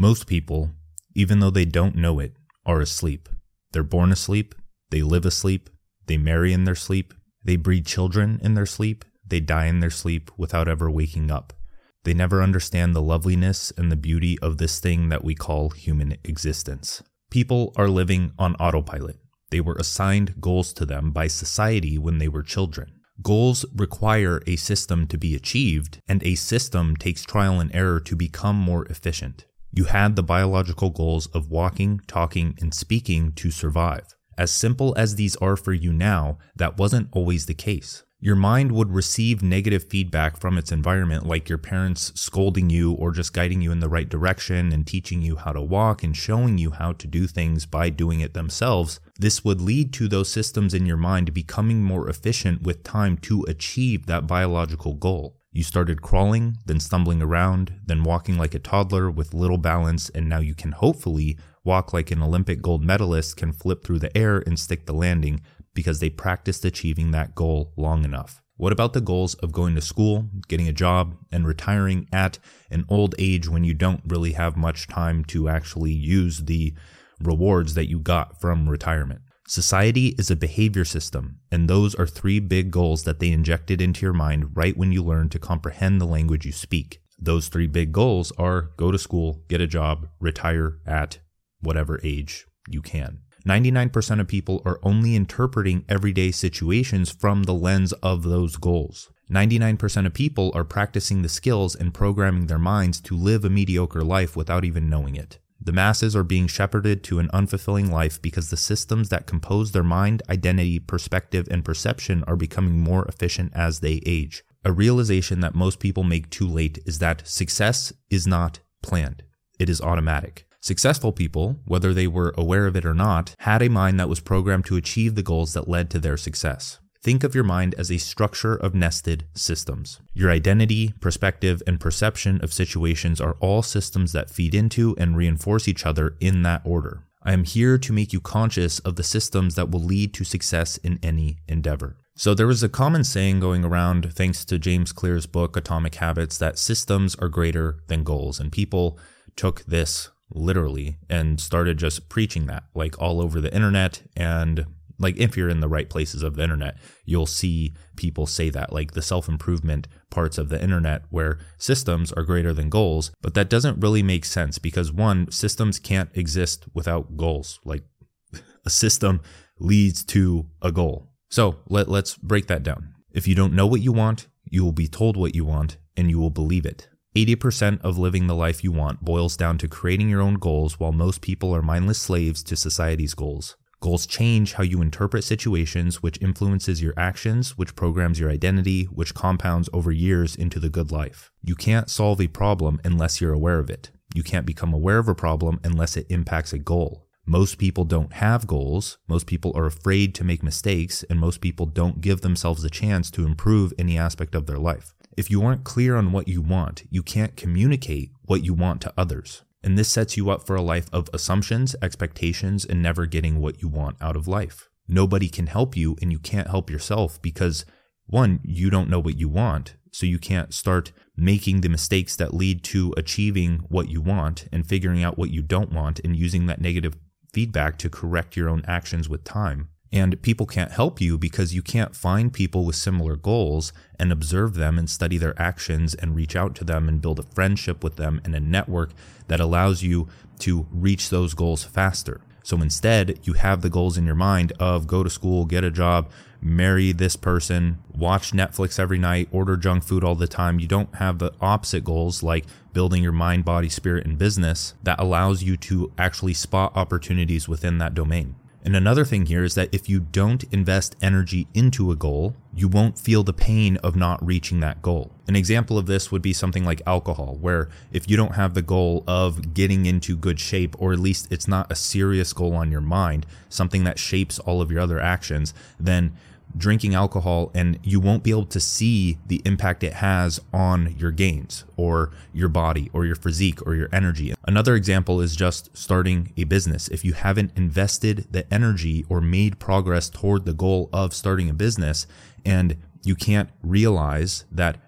Most people, even though they don't know it, are asleep. They're born asleep, they live asleep, they marry in their sleep, they breed children in their sleep, they die in their sleep without ever waking up. They never understand the loveliness and the beauty of this thing that we call human existence. People are living on autopilot. They were assigned goals to them by society when they were children. Goals require a system to be achieved, and a system takes trial and error to become more efficient. You had the biological goals of walking, talking, and speaking to survive. As simple as these are for you now, that wasn't always the case. Your mind would receive negative feedback from its environment, like your parents scolding you or just guiding you in the right direction and teaching you how to walk and showing you how to do things by doing it themselves. This would lead to those systems in your mind becoming more efficient with time to achieve that biological goal. You started crawling, then stumbling around, then walking like a toddler with little balance, and now you can hopefully walk like an Olympic gold medalist can flip through the air and stick the landing, because they practiced achieving that goal long enough. What about the goals of going to school, getting a job, and retiring at an old age when you don't really have much time to actually use the rewards that you got from retirement? Society is a behavior system, and those are 3 big goals that they injected into your mind right when you learn to comprehend the language you speak. Those 3 big goals are go to school, get a job, retire at whatever age you can. 99% of people are only interpreting everyday situations from the lens of those goals. 99% of people are practicing the skills and programming their minds to live a mediocre life without even knowing it. The masses are being shepherded to an unfulfilling life because the systems that compose their mind, identity, perspective, and perception are becoming more efficient as they age. A realization that most people make too late is that success is not planned. It is automatic. Successful people, whether they were aware of it or not, had a mind that was programmed to achieve the goals that led to their success. Think of your mind as a structure of nested systems. Your identity, perspective, and perception of situations are all systems that feed into and reinforce each other in that order. I am here to make you conscious of the systems that will lead to success in any endeavor. So there was a common saying going around, thanks to James Clear's book, Atomic Habits, that systems are greater than goals. And people took this literally and started just preaching that, like all over the internet. And like if you're in the right places of the internet, you'll see people say that, like the self-improvement parts of the internet where systems are greater than goals. But that doesn't really make sense because one, systems can't exist without goals. Like a system leads to a goal. So let's break that down. If you don't know what you want, you will be told what you want and you will believe it. 80% of living the life you want boils down to creating your own goals, while most people are mindless slaves to society's goals. Goals change how you interpret situations, which influences your actions, which programs your identity, which compounds over years into the good life. You can't solve a problem unless you're aware of it. You can't become aware of a problem unless it impacts a goal. Most people don't have goals, most people are afraid to make mistakes, and most people don't give themselves a chance to improve any aspect of their life. If you aren't clear on what you want, you can't communicate what you want to others. And this sets you up for a life of assumptions, expectations, and never getting what you want out of life. Nobody can help you, and you can't help yourself because, one, you don't know what you want, so you can't start making the mistakes that lead to achieving what you want and figuring out what you don't want and using that negative feedback to correct your own actions with time. And people can't help you because you can't find people with similar goals and observe them and study their actions and reach out to them and build a friendship with them and a network that allows you to reach those goals faster. So instead, you have the goals in your mind of go to school, get a job, marry this person, watch Netflix every night, order junk food all the time. You don't have the opposite goals like building your mind, body, spirit, and business that allows you to actually spot opportunities within that domain. And another thing here is that if you don't invest energy into a goal, you won't feel the pain of not reaching that goal. An example of this would be something like alcohol, where if you don't have the goal of getting into good shape, or at least it's not a serious goal on your mind, something that shapes all of your other actions, then drinking alcohol and you won't be able to see the impact it has on your gains or your body or your physique or your energy. Another example is just starting a business. If you haven't invested the energy or made progress toward the goal of starting a business, and you can't realize that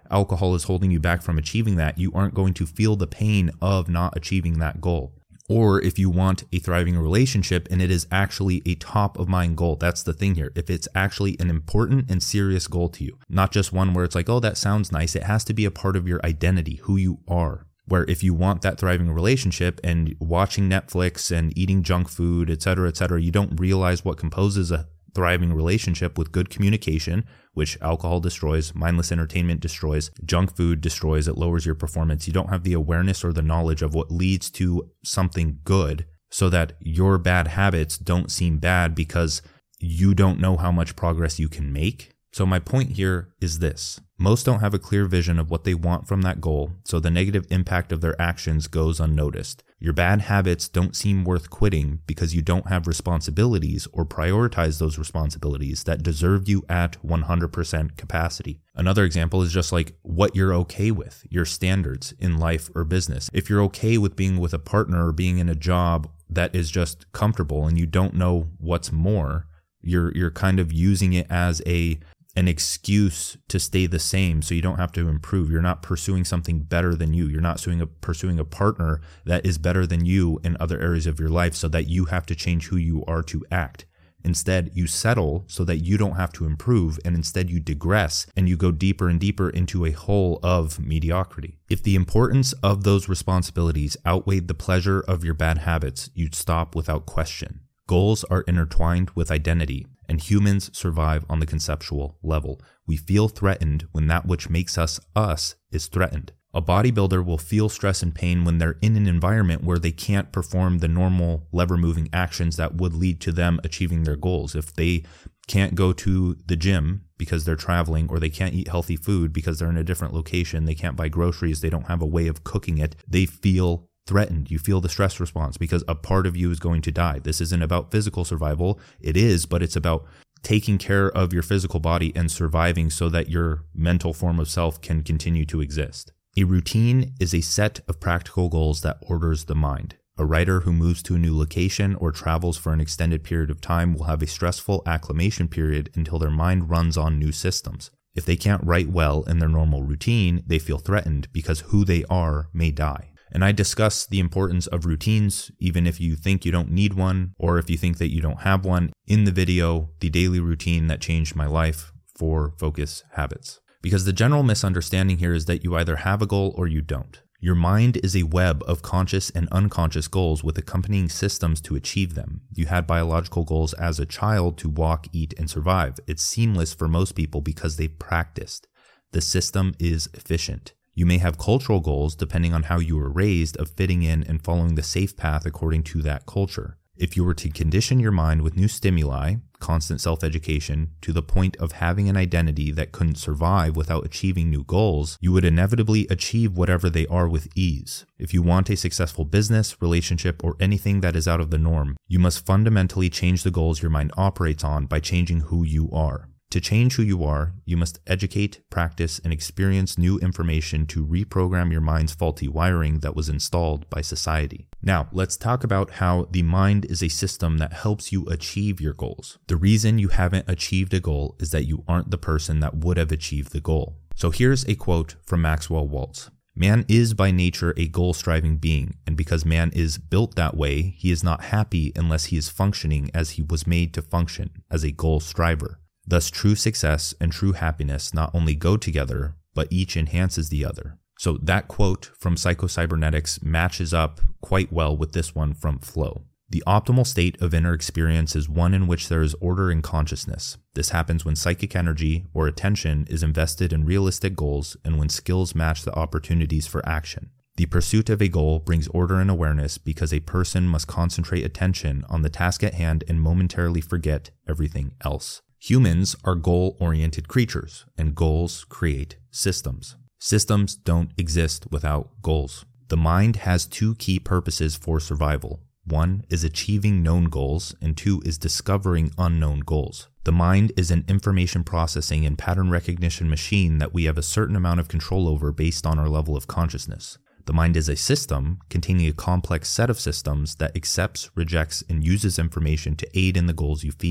alcohol is holding you back from achieving that, you aren't going to feel the pain of not achieving that goal. Or if you want a thriving relationship and it is actually a top of mind goal, that's the thing here. If it's actually an important and serious goal to you, not just one where it's like, oh, that sounds nice. It has to be a part of your identity, who you are. Where if you want that thriving relationship and watching Netflix and eating junk food, et cetera, you don't realize what composes a thriving relationship with good communication, which alcohol destroys, mindless entertainment destroys, junk food destroys, it lowers your performance. You don't have the awareness or the knowledge of what leads to something good so that your bad habits don't seem bad because you don't know how much progress you can make. So my point here is this. Most don't have a clear vision of what they want from that goal, so the negative impact of their actions goes unnoticed. Your bad habits don't seem worth quitting because you don't have responsibilities or prioritize those responsibilities that deserve you at 100% capacity. Another example is just like what you're okay with, your standards in life or business. If you're okay with being with a partner or being in a job that is just comfortable and you don't know what's more, you're kind of using it as an excuse to stay the same so you don't have to improve. You're not pursuing something better than you. You're not pursuing a partner that is better than you in other areas of your life so that you have to change who you are to act. Instead, you settle so that you don't have to improve, and instead you digress and you go deeper and deeper into a hole of mediocrity. If the importance of those responsibilities outweighed the pleasure of your bad habits, you'd stop without question. Goals are intertwined with identity, and humans survive on the conceptual level. We feel threatened when that which makes us us is threatened. A bodybuilder will feel stress and pain when they're in an environment where they can't perform the normal lever-moving actions that would lead to them achieving their goals. If they can't go to the gym because they're traveling, or they can't eat healthy food because they're in a different location, they can't buy groceries, they don't have a way of cooking it, they feel threatened. You feel the stress response because a part of you is going to die. This isn't about physical survival. It is, but it's about taking care of your physical body and surviving so that your mental form of self can continue to exist. A routine is a set of practical goals that orders the mind. A writer who moves to a new location or travels for an extended period of time will have a stressful acclimation period until their mind runs on new systems. If they can't write well in their normal routine, they feel threatened because who they are may die. And I discuss the importance of routines, even if you think you don't need one, or if you think that you don't have one, in the video, The Daily Routine That Changed My Life for Focus Habits. Because the general misunderstanding here is that you either have a goal or you don't. Your mind is a web of conscious and unconscious goals with accompanying systems to achieve them. You had biological goals as a child to walk, eat, and survive. It's seamless for most people because they practiced. The system is efficient. You may have cultural goals depending on how you were raised of fitting in and following the safe path according to that culture. If you were to condition your mind with new stimuli, constant self-education, to the point of having an identity that couldn't survive without achieving new goals, you would inevitably achieve whatever they are with ease. If you want a successful business, relationship, or anything that is out of the norm, you must fundamentally change the goals your mind operates on by changing who you are. To change who you are, you must educate, practice, and experience new information to reprogram your mind's faulty wiring that was installed by society. Now, let's talk about how the mind is a system that helps you achieve your goals. The reason you haven't achieved a goal is that you aren't the person that would have achieved the goal. So here's a quote from Maxwell Waltz. Man is by nature a goal-striving being, and because man is built that way, he is not happy unless he is functioning as he was made to function, as a goal-striver. Thus, true success and true happiness not only go together, but each enhances the other. So that quote from Psycho-Cybernetics matches up quite well with this one from Flow. The optimal state of inner experience is one in which there is order in consciousness. This happens when psychic energy or attention is invested in realistic goals and when skills match the opportunities for action. The pursuit of a goal brings order and awareness because a person must concentrate attention on the task at hand and momentarily forget everything else. Humans are goal-oriented creatures, and goals create systems. Systems don't exist without goals. The mind has two key purposes for survival. One is achieving known goals, and two is discovering unknown goals. The mind is an information processing and pattern recognition machine that we have a certain amount of control over based on our level of consciousness. The mind is a system containing a complex set of systems that accepts, rejects, and uses information to aid in the goals you feed it.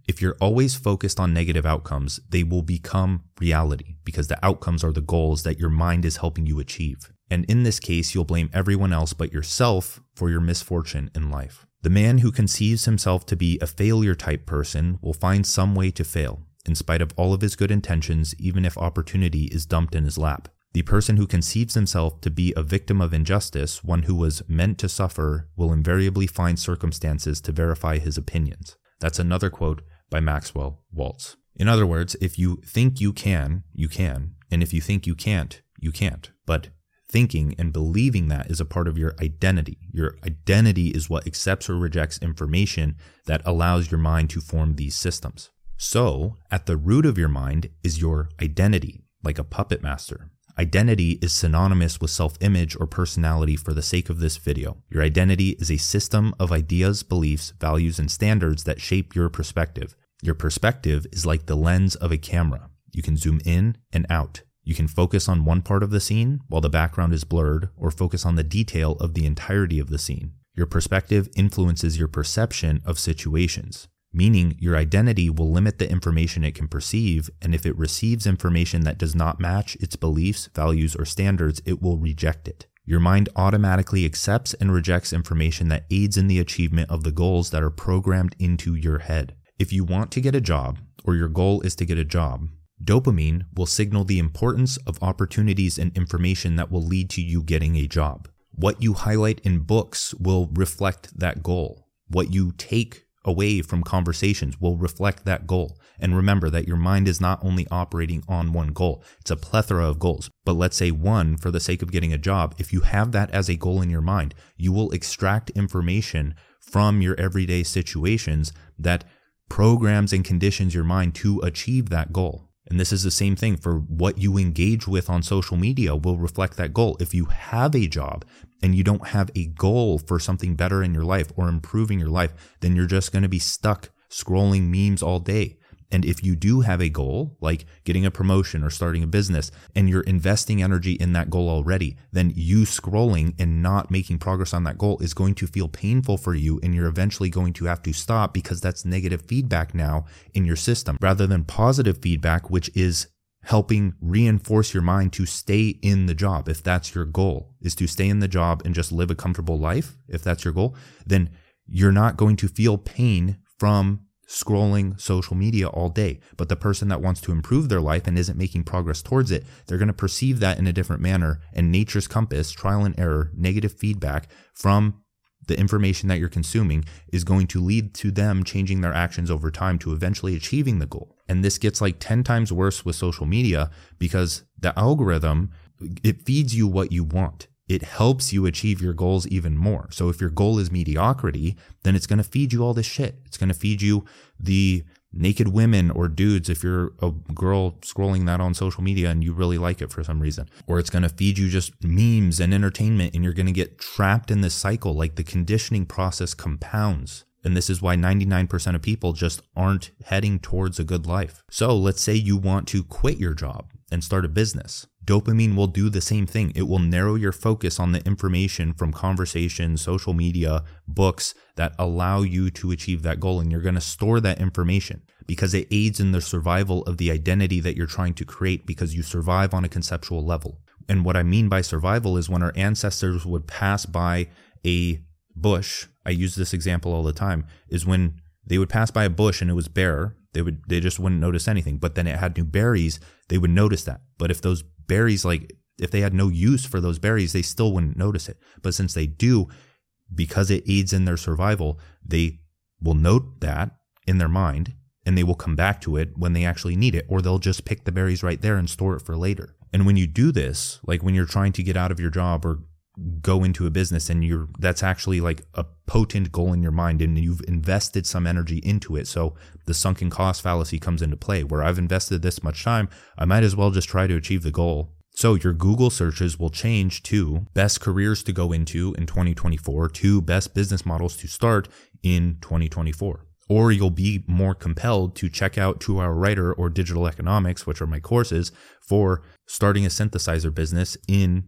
If you're always focused on negative outcomes, they will become reality because the outcomes are the goals that your mind is helping you achieve. And in this case, you'll blame everyone else but yourself for your misfortune in life. The man who conceives himself to be a failure type person will find some way to fail, in spite of all of his good intentions, even if opportunity is dumped in his lap. The person who conceives himself to be a victim of injustice, one who was meant to suffer, will invariably find circumstances to verify his opinions. That's another quote by Maxwell Waltz. In other words, if you think you can, you can. And if you think you can't, you can't. But thinking and believing that is a part of your identity. Your identity is what accepts or rejects information that allows your mind to form these systems. So, at the root of your mind is your identity, like a puppet master. Identity is synonymous with self-image or personality for the sake of this video. Your identity is a system of ideas, beliefs, values, and standards that shape your perspective. Your perspective is like the lens of a camera. You can zoom in and out. You can focus on one part of the scene while the background is blurred, or focus on the detail of the entirety of the scene. Your perspective influences your perception of situations, meaning your identity will limit the information it can perceive, and if it receives information that does not match its beliefs, values, or standards, it will reject it. Your mind automatically accepts and rejects information that aids in the achievement of the goals that are programmed into your head. If you want to get a job, or your goal is to get a job, dopamine will signal the importance of opportunities and information that will lead to you getting a job. What you highlight in books will reflect that goal. What you take away from conversations will reflect that goal. And remember that your mind is not only operating on one goal, it's a plethora of goals. But let's say one for the sake of getting a job. If you have that as a goal in your mind, you will extract information from your everyday situations that programs and conditions your mind to achieve that goal. And this is the same thing for what you engage with on social media will reflect that goal. If you have a job and you don't have a goal for something better in your life or improving your life, then you're just going to be stuck scrolling memes all day. And if you do have a goal, like getting a promotion or starting a business, and you're investing energy in that goal already, then you scrolling and not making progress on that goal is going to feel painful for you, and you're eventually going to have to stop because that's negative feedback now in your system, rather than positive feedback, which is helping reinforce your mind to stay in the job. If that's your goal, is to stay in the job and just live a comfortable life, if that's your goal, then you're not going to feel pain from scrolling social media all day. But the person that wants to improve their life and isn't making progress towards it, they're going to perceive that in a different manner. And nature's compass, trial and error, negative feedback from the information that you're consuming is going to lead to them changing their actions over time to eventually achieving the goal. And this gets like 10 times worse with social media because the algorithm, it feeds you what you want. It helps you achieve your goals even more. So if your goal is mediocrity, then it's going to feed you all this shit. It's going to feed you the naked women or dudes if you're a girl scrolling that on social media and you really like it for some reason. Or it's going to feed you just memes and entertainment, and you're going to get trapped in this cycle. Like the conditioning process compounds. And this is why 99% of people just aren't heading towards a good life. So let's say you want to quit your job and start a business. Dopamine will do the same thing. It will narrow your focus on the information from conversations, social media, books that allow you to achieve that goal. And you're going to store that information because it aids in the survival of the identity that you're trying to create, because you survive on a conceptual level. And what I mean by survival is when our ancestors would pass by a bush, I use this example all the time, is when they would pass by a bush and it was bare, they just wouldn't notice anything. But then it had new berries, they would notice that. But if those berries, like if they had no use for those berries, they still wouldn't notice it. But since they do, because it aids in their survival, they will note that in their mind and they will come back to it when they actually need it, or they'll just pick the berries right there and store it for later. And when you do this, like when you're trying to get out of your job or go into a business and that's actually like a potent goal in your mind and you've invested some energy into it. So the sunken cost fallacy comes into play where I've invested this much time, I might as well just try to achieve the goal. So your Google searches will change to best careers to go into in 2024 to best business models to start in 2024. Or you'll be more compelled to check out 2-Hour Writer or Digital Economics, which are my courses, for starting a synthesizer business in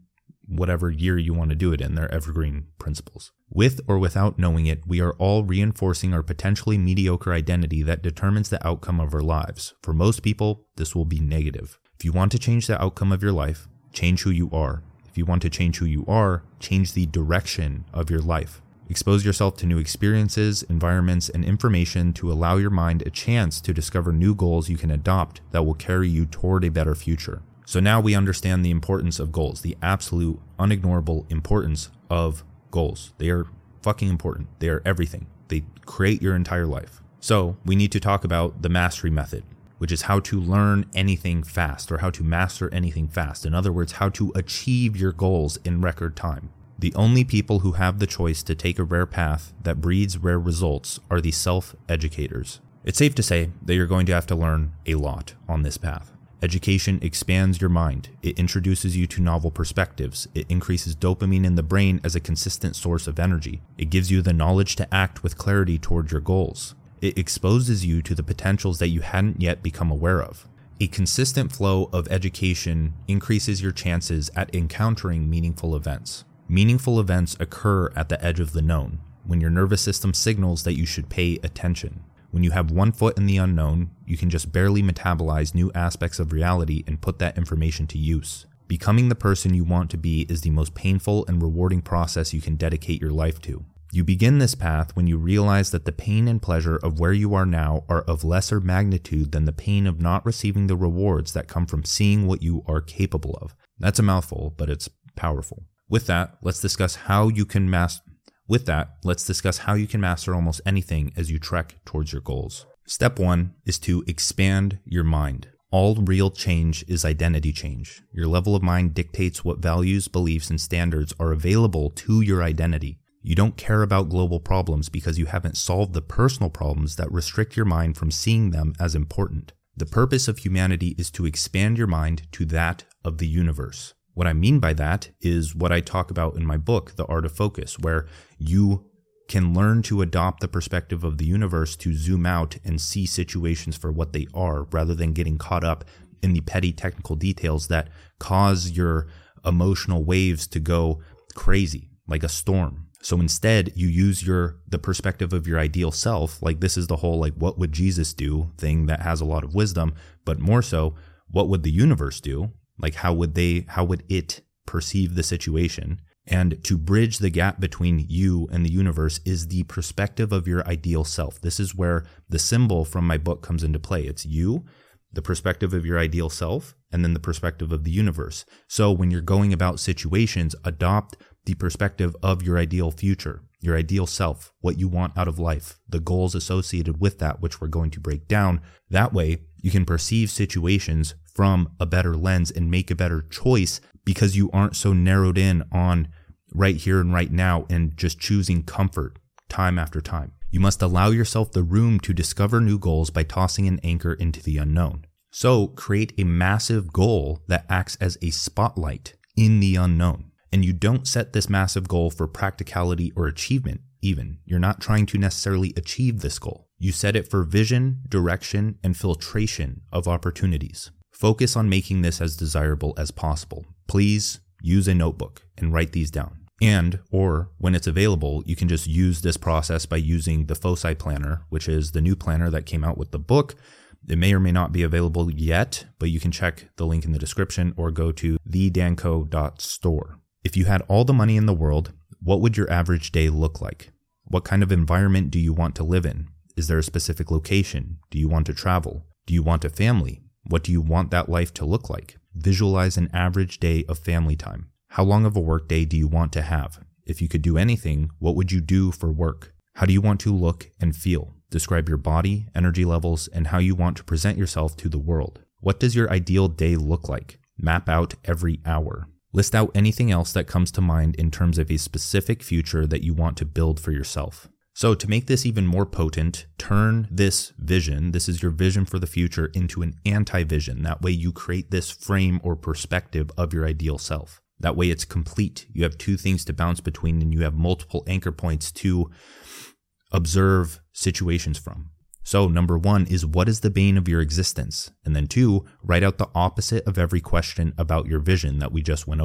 whatever year you want to do it in. They're evergreen principles. With or without knowing it, we are all reinforcing our potentially mediocre identity that determines the outcome of our lives. For most people, this will be negative. If you want to change the outcome of your life, change who you are. If you want to change who you are, change the direction of your life. Expose yourself to new experiences, environments, and information to allow your mind a chance to discover new goals you can adopt that will carry you toward a better future. So now we understand the importance of goals, the absolute, unignorable importance of goals. They are fucking important. They are everything. They create your entire life. So we need to talk about the mastery method, which is how to learn anything fast, or how to master anything fast. In other words, how to achieve your goals in record time. The only people who have the choice to take a rare path that breeds rare results are the self-educators. It's safe to say that you're going to have to learn a lot on this path. Education expands your mind. It introduces you to novel perspectives. It increases dopamine in the brain as a consistent source of energy. It gives you the knowledge to act with clarity toward your goals. It exposes you to the potentials that you hadn't yet become aware of. A consistent flow of education increases your chances at encountering meaningful events. Meaningful events occur at the edge of the known, when your nervous system signals that you should pay attention. When you have one foot in the unknown, you can just barely metabolize new aspects of reality and put that information to use. Becoming the person you want to be is the most painful and rewarding process you can dedicate your life to. You begin this path when you realize that the pain and pleasure of where you are now are of lesser magnitude than the pain of not receiving the rewards that come from seeing what you are capable of. That's a mouthful, but it's powerful. With that, let's discuss how you can master almost anything as you trek towards your goals. Step 1 is to expand your mind. All real change is identity change. Your level of mind dictates what values, beliefs, and standards are available to your identity. You don't care about global problems because you haven't solved the personal problems that restrict your mind from seeing them as important. The purpose of humanity is to expand your mind to that of the universe. What I mean by that is what I talk about in my book, The Art of Focus, where you can learn to adopt the perspective of the universe to zoom out and see situations for what they are, rather than getting caught up in the petty technical details that cause your emotional waves to go crazy, like a storm. So instead, you use the perspective of your ideal self, like this is the whole what would Jesus do thing that has a lot of wisdom, but more so, what would the universe do? Like how would it perceive the situation? And to bridge the gap between you and the universe is the perspective of your ideal self. This is where the symbol from my book comes into play. It's you, the perspective of your ideal self, and then the perspective of the universe. So when you're going about situations, adopt the perspective of your ideal future, your ideal self, what you want out of life, the goals associated with that, which we're going to break down. That way, you can perceive situations from a better lens and make a better choice because you aren't so narrowed in on right here and right now and just choosing comfort time after time. You must allow yourself the room to discover new goals by tossing an anchor into the unknown. So create a massive goal that acts as a spotlight in the unknown. And you don't set this massive goal for practicality or achievement even. You're not trying to necessarily achieve this goal. You set it for vision, direction, and filtration of opportunities. Focus on making this as desirable as possible. Please use a notebook and write these down. Or when it's available, you can just use this process by using the Foci Planner, which is the new planner that came out with the book. It may or may not be available yet, but you can check the link in the description or go to thedanco.store. If you had all the money in the world, what would your average day look like? What kind of environment do you want to live in? Is there a specific location? Do you want to travel? Do you want a family? What do you want that life to look like? Visualize an average day of family time. How long of a work day do you want to have? If you could do anything, what would you do for work? How do you want to look and feel? Describe your body, energy levels, and how you want to present yourself to the world. What does your ideal day look like? Map out every hour. List out anything else that comes to mind in terms of a specific future that you want to build for yourself. So to make this even more potent, turn this vision, this is your vision for the future, into an anti-vision. That way you create this frame or perspective of your ideal self. That way it's complete. You have two things to bounce between and you have multiple anchor points to observe situations from. So number 1 is, what is the bane of your existence? And then 2, write out the opposite of every question about your vision that we just went over.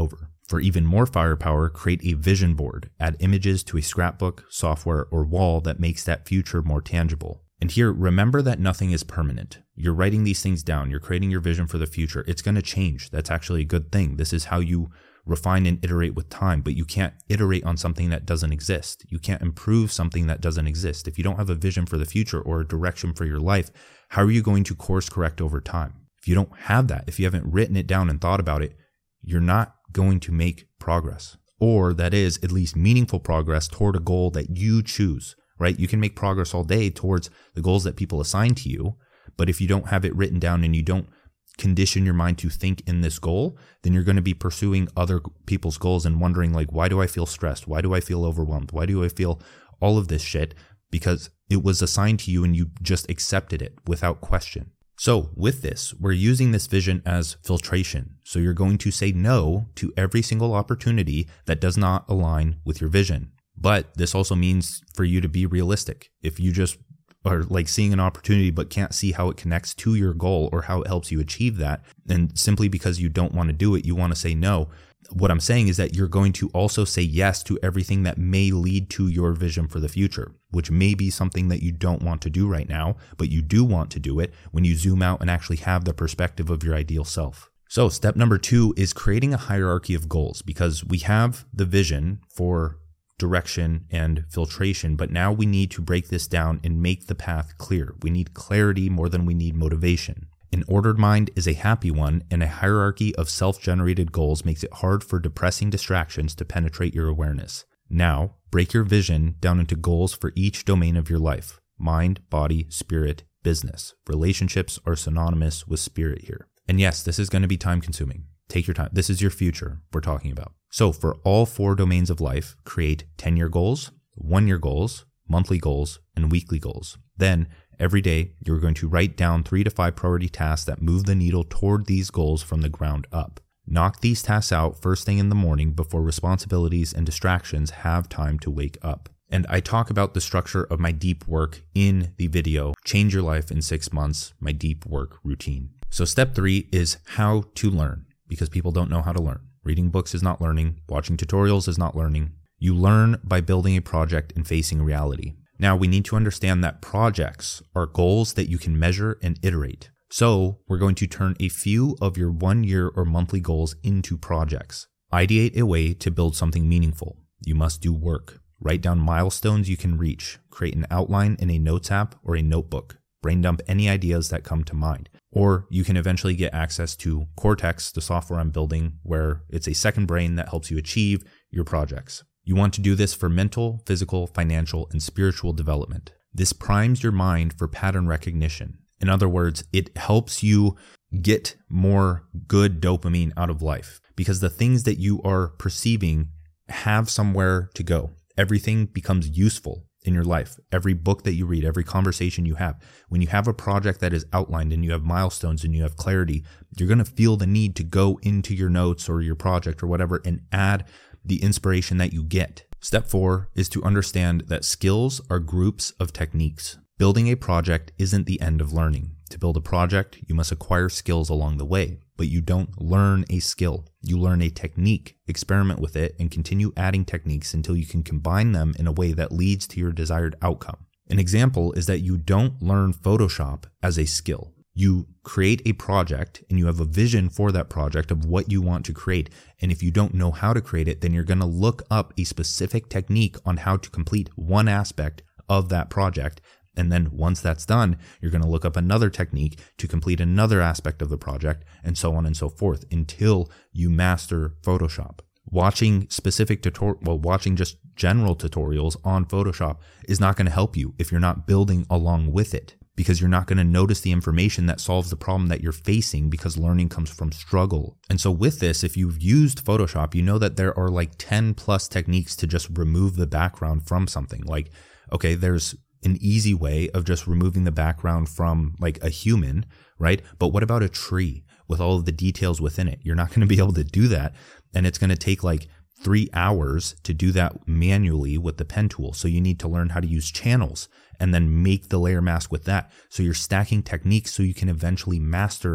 For even more firepower, create a vision board. Add images to a scrapbook, software, or wall that makes that future more tangible. And here, remember that nothing is permanent. You're writing these things down. You're creating your vision for the future. It's going to change. That's actually a good thing. This is how you refine and iterate with time, but you can't iterate on something that doesn't exist. You can't improve something that doesn't exist. If you don't have a vision for the future or a direction for your life, how are you going to course correct over time? If you don't have that, if you haven't written it down and thought about it, you're not going to make progress, or that is at least meaningful progress toward a goal that you choose, right? You can make progress all day towards the goals that people assign to you, but if you don't have it written down and you don't condition your mind to think in this goal, then you're going to be pursuing other people's goals and wondering like, why do I feel stressed? Why do I feel overwhelmed? Why do I feel all of this shit? Because it was assigned to you and you just accepted it without question. So with this, we're using this vision as filtration. So you're going to say no to every single opportunity that does not align with your vision. But this also means for you to be realistic. If you just are like seeing an opportunity but can't see how it connects to your goal or how it helps you achieve that, and simply because you don't want to do it, you want to say no. What I'm saying is that you're going to also say yes to everything that may lead to your vision for the future, which may be something that you don't want to do right now, but you do want to do it when you zoom out and actually have the perspective of your ideal self. So step number 2 is creating a hierarchy of goals, because we have the vision for direction and filtration, but now we need to break this down and make the path clear. We need clarity more than we need motivation. An ordered mind is a happy one, and a hierarchy of self-generated goals makes it hard for depressing distractions to penetrate your awareness. Now, break your vision down into goals for each domain of your life: mind, body, spirit, business. Relationships are synonymous with spirit here. And yes, this is going to be time consuming. Take your time. This is your future we're talking about. So for all 4 domains of life, create 10-year goals, 1-year goals, monthly goals, and weekly goals. Then every day, you're going to write down 3 to 5 priority tasks that move the needle toward these goals from the ground up. Knock these tasks out first thing in the morning before responsibilities and distractions have time to wake up. And I talk about the structure of my deep work in the video, Change Your Life in 6 Months, my deep work routine. So step 3 is how to learn, because people don't know how to learn. Reading books is not learning. Watching tutorials is not learning. You learn by building a project and facing reality. Now, we need to understand that projects are goals that you can measure and iterate. So we're going to turn a few of your 1-year or monthly goals into projects. Ideate a way to build something meaningful. You must do work. Write down milestones you can reach. Create an outline in a notes app or a notebook. Brain dump any ideas that come to mind. Or you can eventually get access to Cortex, the software I'm building, where it's a second brain that helps you achieve your projects. You want to do this for mental, physical, financial, and spiritual development. This primes your mind for pattern recognition. In other words, it helps you get more good dopamine out of life, because the things that you are perceiving have somewhere to go. Everything becomes useful in your life. Every book that you read, every conversation you have, when you have a project that is outlined and you have milestones and you have clarity, you're going to feel the need to go into your notes or your project or whatever and add the inspiration that you get. Step 4 is to understand that skills are groups of techniques. Building a project isn't the end of learning. To build a project, you must acquire skills along the way, but you don't learn a skill. You learn a technique, experiment with it, and continue adding techniques until you can combine them in a way that leads to your desired outcome. An example is that you don't learn Photoshop as a skill. You create a project and you have a vision for that project of what you want to create. And if you don't know how to create it, then you're going to look up a specific technique on how to complete one aspect of that project. And then once that's done, you're going to look up another technique to complete another aspect of the project, and so on and so forth until you master Photoshop. Watching specific watching just general tutorials on Photoshop is not going to help you if you're not building along with it, because you're not going to notice the information that solves the problem that you're facing, because learning comes from struggle. And so with this, if you've used Photoshop, you know that there are like 10 plus techniques to just remove the background from something. Like, okay, there's an easy way of just removing the background from like a human, right? But what about a tree with all of the details within it? You're not going to be able to do that. And it's going to take like 3 hours to do that manually with the pen tool. So you need to learn how to use channels and then make the layer mask with that. So you're stacking techniques so you can eventually master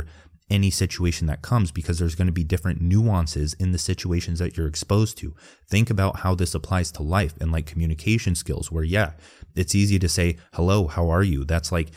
any situation that comes, because there's going to be different nuances in the situations that you're exposed to. Think about how this applies to life and like communication skills, where it's easy to say, hello, how are you? That's like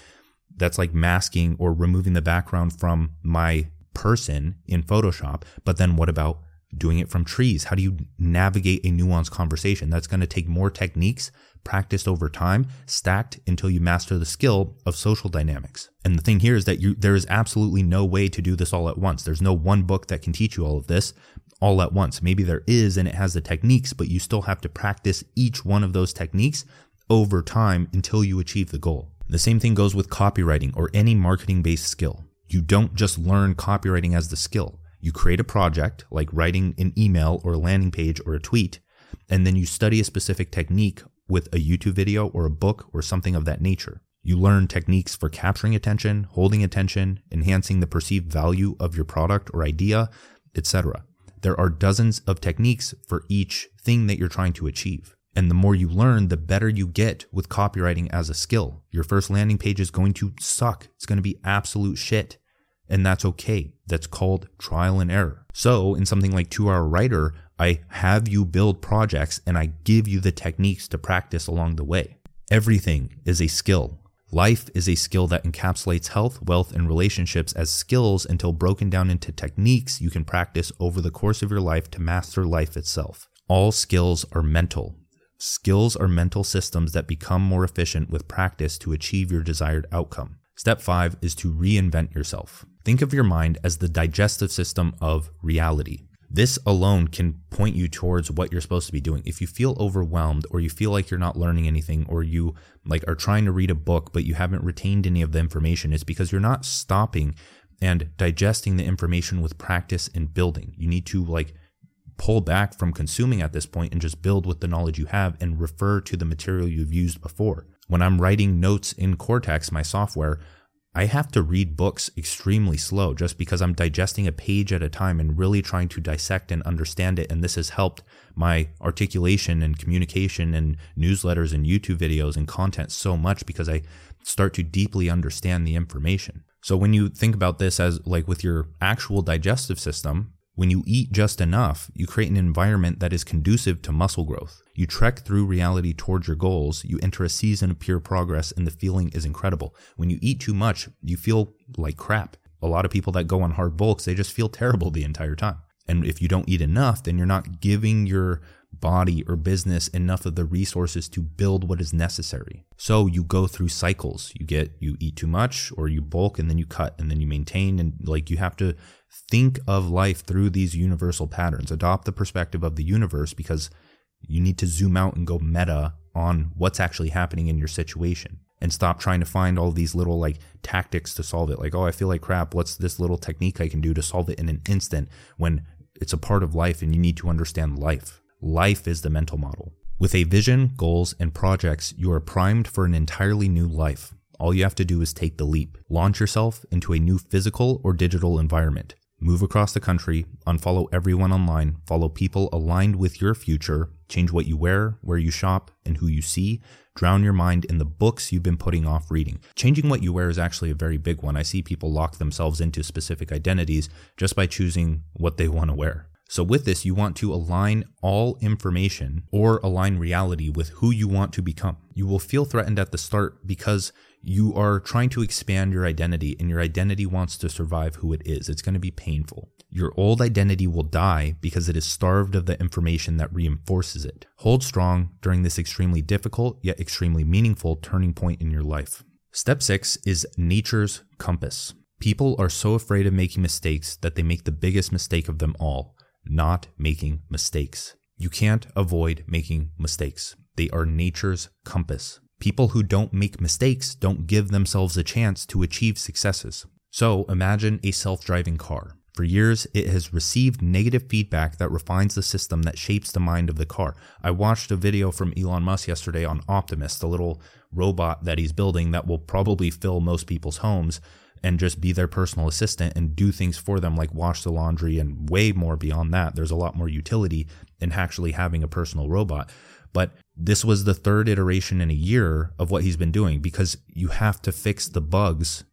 masking or removing the background from my person in Photoshop. But then what about doing it from trees? How do you navigate a nuanced conversation? That's going to take more techniques practiced over time, stacked until you master the skill of social dynamics. And the thing here is that there is absolutely no way to do this all at once. There's no one book that can teach you all of this all at once. Maybe there is, and it has the techniques, but you still have to practice each one of those techniques over time until you achieve the goal. The same thing goes with copywriting or any marketing-based skill. You don't just learn copywriting as the skill. You create a project like writing an email or a landing page or a tweet, and then you study a specific technique with a YouTube video or a book or something of that nature. You learn techniques for capturing attention, holding attention, enhancing the perceived value of your product or idea, etc. There are dozens of techniques for each thing that you're trying to achieve. And the more you learn, the better you get with copywriting as a skill. Your first landing page is going to suck. It's going to be absolute shit. And that's okay. That's called trial and error. So in something like 2 Hour Writer, I have you build projects and I give you the techniques to practice along the way. Everything is a skill. Life is a skill that encapsulates health, wealth, and relationships as skills until broken down into techniques you can practice over the course of your life to master life itself. All skills are mental. Skills are mental systems that become more efficient with practice to achieve your desired outcome. Step 5 is to reinvent yourself. Think of your mind as the digestive system of reality. This alone can point you towards what you're supposed to be doing. If you feel overwhelmed, or you feel like you're not learning anything, or you are trying to read a book but you haven't retained any of the information, it's because you're not stopping and digesting the information with practice and building. You need to pull back from consuming at this point and just build with the knowledge you have and refer to the material you've used before. When I'm writing notes in Cortex, my software, I have to read books extremely slow just because I'm digesting a page at a time and really trying to dissect and understand it. And this has helped my articulation and communication and newsletters and YouTube videos and content so much because I start to deeply understand the information. So when you think about this as with your actual digestive system, when you eat just enough, you create an environment that is conducive to muscle growth. You trek through reality towards your goals, you enter a season of pure progress, and the feeling is incredible. When you eat too much, you feel like crap. A lot of people that go on hard bulks, they just feel terrible the entire time. And if you don't eat enough, then you're not giving your body or business enough of the resources to build what is necessary. So you go through cycles. You eat too much, or you bulk and then you cut and then you maintain, and you have to think of life through these universal patterns. Adopt the perspective of the universe because you need to zoom out and go meta on what's actually happening in your situation, and stop trying to find all these little tactics to solve it. I feel like crap. What's this little technique I can do to solve it in an instant, when it's a part of life and you need to understand life. Life is the mental model. With a vision, goals, and projects, you are primed for an entirely new life. All you have to do is take the leap. Launch yourself into a new physical or digital environment. Move across the country, unfollow everyone online, follow people aligned with your future, change what you wear, where you shop, and who you see, drown your mind in the books you've been putting off reading. Changing what you wear is actually a very big one. I see people lock themselves into specific identities just by choosing what they want to wear. So with this, you want to align all information or align reality with who you want to become. You will feel threatened at the start because you are trying to expand your identity, and your identity wants to survive who it is. It's going to be painful. Your old identity will die because it is starved of the information that reinforces it. Hold strong during this extremely difficult yet extremely meaningful turning point in your life. Step 6 is nature's compass. People are so afraid of making mistakes that they make the biggest mistake of them all: not making mistakes. You can't avoid making mistakes. They are nature's compass. People who don't make mistakes don't give themselves a chance to achieve successes. So imagine a self-driving car. For years, it has received negative feedback that refines the system that shapes the mind of the car. I watched a video from Elon Musk yesterday on Optimus, the little robot that he's building that will probably fill most people's homes and just be their personal assistant and do things for them like wash the laundry and way more beyond that. There's a lot more utility in actually having a personal robot. But this was the third iteration in a year of what he's been doing, because you have to fix the bugs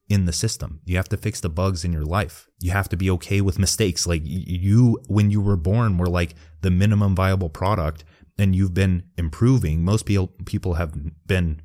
in the system. You have to fix the bugs in your life. You have to be okay with mistakes. Like you, when you were born, were like the minimum viable product, and you've been improving. Most people have been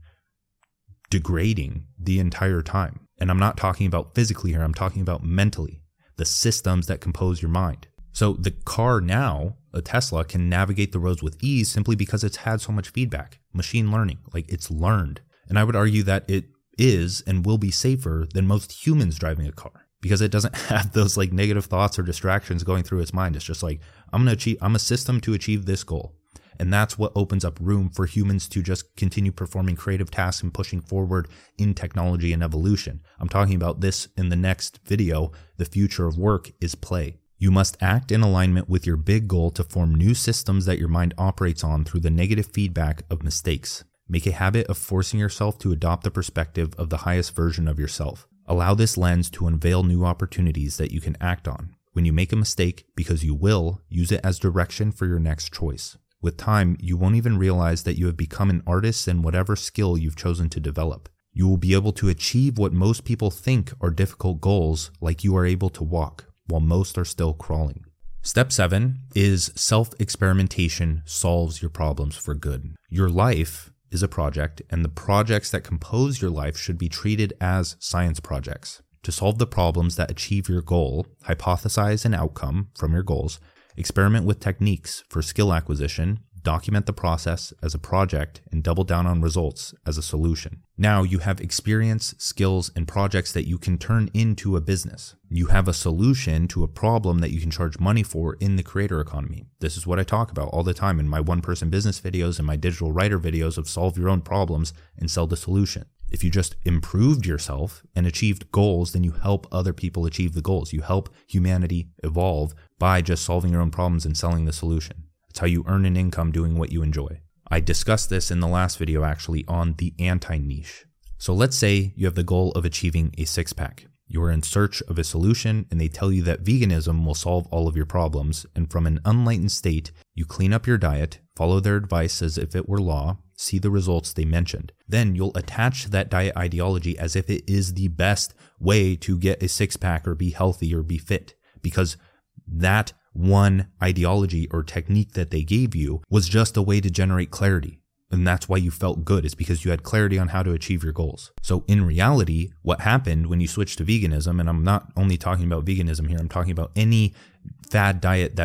degrading the entire time. And I'm not talking about physically here. I'm talking about mentally, the systems that compose your mind. So the car now, a Tesla, can navigate the roads with ease simply because it's had so much feedback, machine learning, like it's learned. And I would argue that it is and will be safer than most humans driving a car, because it doesn't have those like negative thoughts or distractions going through its mind. It's just like, I'm a system to achieve this goal. And that's what opens up room for humans to just continue performing creative tasks and pushing forward in technology and evolution. I'm talking about this in the next video. The future of work is play. You must act in alignment with your big goal to form new systems that your mind operates on through the negative feedback of mistakes. Make a habit of forcing yourself to adopt the perspective of the highest version of yourself. Allow this lens to unveil new opportunities that you can act on. When you make a mistake, because you will, use it as direction for your next choice. With time, you won't even realize that you have become an artist in whatever skill you've chosen to develop. You will be able to achieve what most people think are difficult goals, like you are able to walk, while most are still crawling. Step 7 is self-experimentation solves your problems for good. Your life is a project, and the projects that compose your life should be treated as science projects. To solve the problems that achieve your goal, hypothesize an outcome from your goals, experiment with techniques for skill acquisition, document the process as a project, and double down on results as a solution. Now you have experience, skills, and projects that you can turn into a business. You have a solution to a problem that you can charge money for in the creator economy. This is what I talk about all the time in my one-person business videos and my digital writer videos of solve your own problems and sell the solution. If you just improved yourself and achieved goals, then you help other people achieve the goals. You help humanity evolve by just solving your own problems and selling the solution. It's how you earn an income doing what you enjoy. I discussed this in the last video actually on the anti-niche. So let's say you have the goal of achieving a six-pack. You are in search of a solution and they tell you that veganism will solve all of your problems, and from an unenlightened state, you clean up your diet, follow their advice as if it were law, see the results they mentioned. Then you'll attach to that diet ideology as if it is the best way to get a six-pack or be healthy or be fit, because that one ideology or technique that they gave you was just a way to generate clarity. And that's why you felt good, is because you had clarity on how to achieve your goals. So in reality, what happened when you switched to veganism, and I'm not only talking about veganism here, I'm talking about any fad diet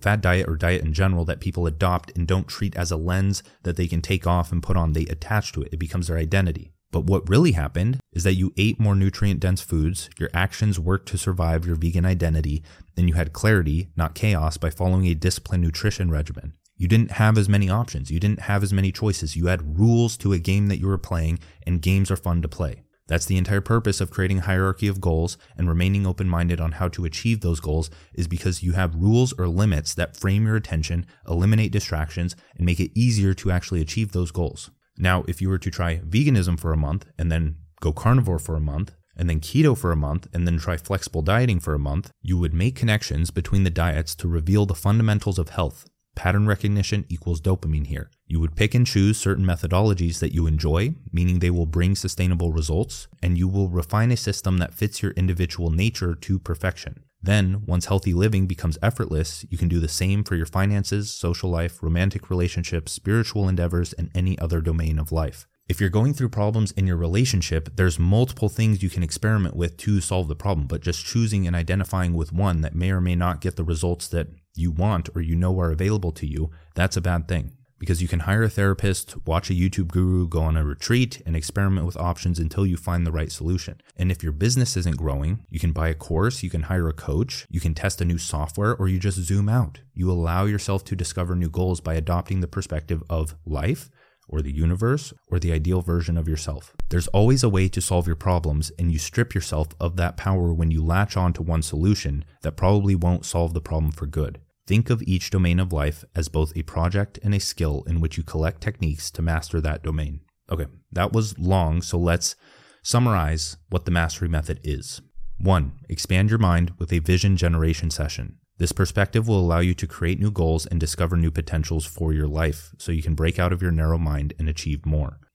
or diet in general that people adopt and don't treat as a lens that they can take off and put on. They attach to it. It becomes their identity. But what really happened is that you ate more nutrient-dense foods, your actions worked to survive your vegan identity, and you had clarity, not chaos, by following a disciplined nutrition regimen. You didn't have as many options. You didn't have as many choices. You had rules to a game that you were playing, and games are fun to play. That's the entire purpose of creating a hierarchy of goals and remaining open-minded on how to achieve those goals, is because you have rules or limits that frame your attention, eliminate distractions, and make it easier to actually achieve those goals. Now, if you were to try veganism for a month and then go carnivore for a month, and then keto for a month, and then try flexible dieting for a month, you would make connections between the diets to reveal the fundamentals of health. Pattern recognition equals dopamine here. You would pick and choose certain methodologies that you enjoy, meaning they will bring sustainable results, and you will refine a system that fits your individual nature to perfection. Then, once healthy living becomes effortless, you can do the same for your finances, social life, romantic relationships, spiritual endeavors, and any other domain of life. If you're going through problems in your relationship, there's multiple things you can experiment with to solve the problem, but just choosing and identifying with one that may or may not get the results that you want or you know are available to you, that's a bad thing. Because you can hire a therapist, watch a YouTube guru, go on a retreat, and experiment with options until you find the right solution. And if your business isn't growing, you can buy a course, you can hire a coach, you can test a new software, or you just zoom out. You allow yourself to discover new goals by adopting the perspective of life, or the universe, or the ideal version of yourself. There's always a way to solve your problems, and you strip yourself of that power when you latch on to one solution that probably won't solve the problem for good. Think of each domain of life as both a project and a skill in which you collect techniques to master that domain. Okay, that was long, so let's summarize what the mastery method is. 1. Expand your mind with a vision generation session. This perspective will allow you to create new goals and discover new potentials for your life so you can break out of your narrow mind and achieve more.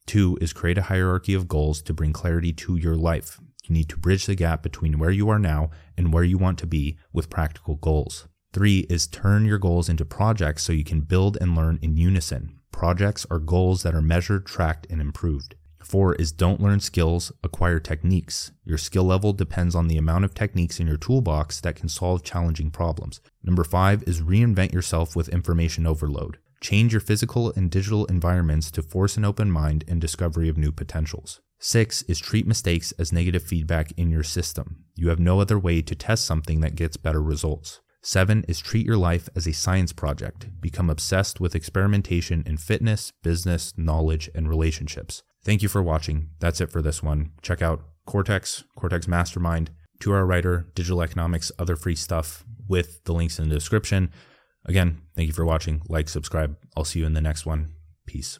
2 is create a hierarchy of goals to bring clarity to your life. You need to bridge the gap between where you are now and where you want to be with practical goals. 3 is turn your goals into projects so you can build and learn in unison. Projects are goals that are measured, tracked, and improved. 4 is don't learn skills, acquire techniques. Your skill level depends on the amount of techniques in your toolbox that can solve challenging problems. Number 5 is reinvent yourself with information overload. Change your physical and digital environments to force an open mind and discovery of new potentials. 6 is treat mistakes as negative feedback in your system. You have no other way to test something that gets better results. 7 is treat your life as a science project. Become obsessed with experimentation in fitness, business, knowledge, and relationships. Thank you for watching. That's it for this one. Check out Cortex, Cortex Mastermind, 2-Hour Writer, Digital Economics, other free stuff with the links in the description. Again, thank you for watching. Like, subscribe. I'll see you in the next one. Peace.